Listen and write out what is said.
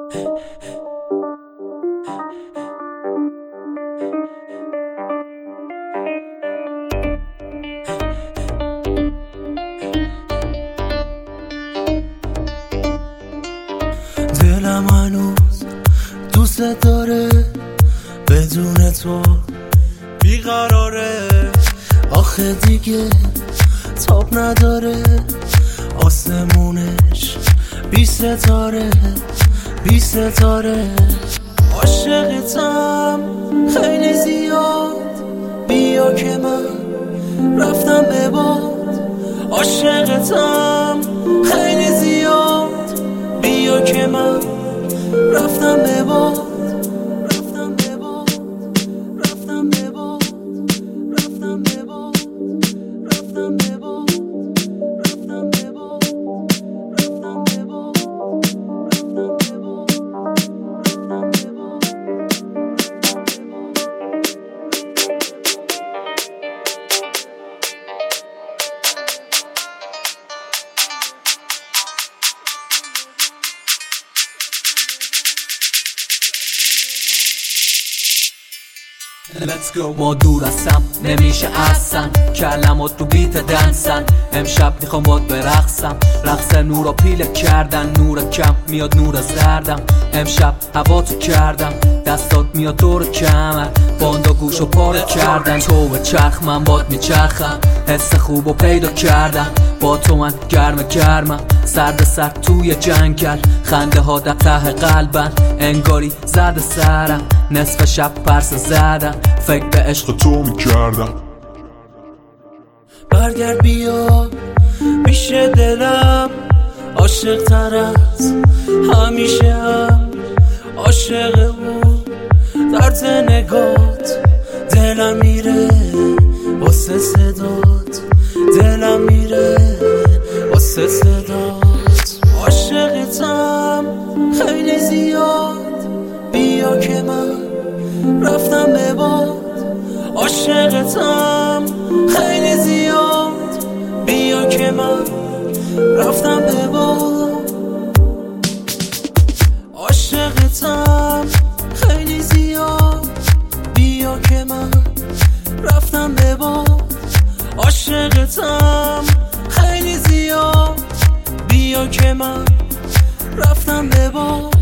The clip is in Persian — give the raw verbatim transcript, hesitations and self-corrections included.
دلم هنوز دوست داره، بدون تو بیقراره. آخه دیگه تاب نداره، آسمونش بی ستاره بی ستاره. عاشقتم خیلی زیاد، بیا که من رفتم به باد. عاشقتم خیلی زیاد، بیا که من رفتم به باد. رفتم به باد رفتم به باد رفتم به باد رفتم به باد رفتم به باد رفتم به باد رفتم به باد رفتم به باد. Let's go. ما دور هستم نمیشه اصلا، کلمات رو بیت دنسن. امشب میخوام باد برقصم، رقص نور و پیله کردن. نور کم میاد نور زردم، امشب هوا تو کردم. دستات میاد دور کمر، باندا گوش و پاره کردن. تو به چرخ من باد میچرخم، حس خوب و پیدا کردم. با تو من گرم گرمم، سرد سر توی جنگل. خنده ها در ته قلبن، انگاری زرد سرم. نصف شب پرس زدم، فکر به عشق تو میکردم. برگرد بیا پیش دلم، عاشق تر از همیشه هم. عاشق او درد نگات، دلم میره واسه صدات. دلم میره واسه صدات. عاشقتم خیلی زیاد، بیا که من رفتم به باد. عاشقتم خیلی زیاد، بیا که من رفتم به باد. عاشقتم خیلی زیاد، بیا که من رفتم به باد. عاشقتم خیلی زیاد، بیا که من رفتم به باد.